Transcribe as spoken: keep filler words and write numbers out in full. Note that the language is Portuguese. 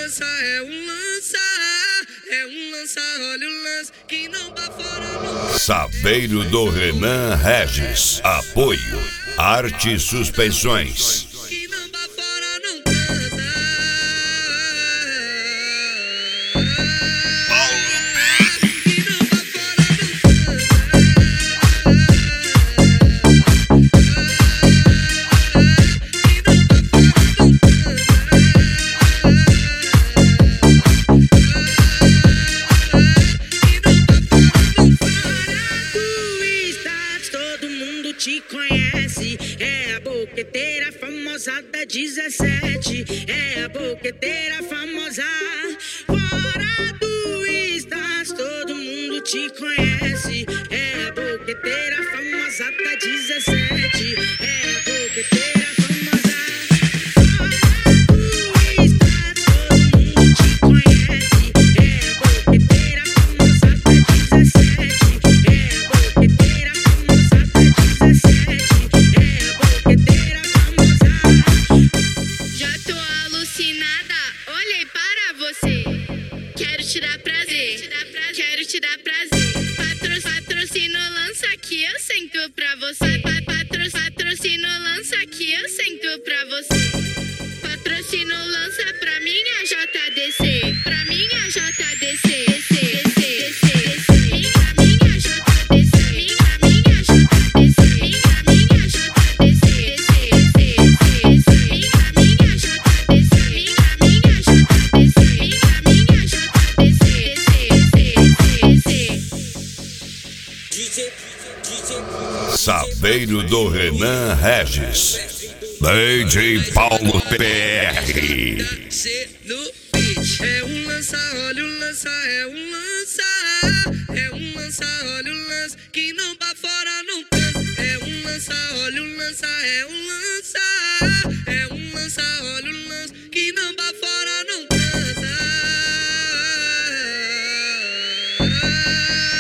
lança, é um lança, é um lança, olha o lance que não bafora não. Saveiro do Renan Regis. Apoio Arte Suspensões. Que não bafora não cansa. Te conhece, é a boqueteira famosa da dezessete, é a boqueteira famosa. Fora do Estás, todo mundo te conhece, é a boqueteira famosa da dezessete, é a boqueteira famosa. Tirar prazer, quero te dar prazer. Patro, patrocínio lança que eu sento pra você. Patro, patrocínio lança que eu sento pra você. Patrocínio lança pra minha J D C, pra minha J D C. Saveiro do Renan Regis. D J Paulo P R. É um lança, olha o lança, é um lança, é um lança, olha o lance que não bafora não cansa. É um lança, olha o lança, é um lança, é um lança, olha o lance que não bafora não cansa.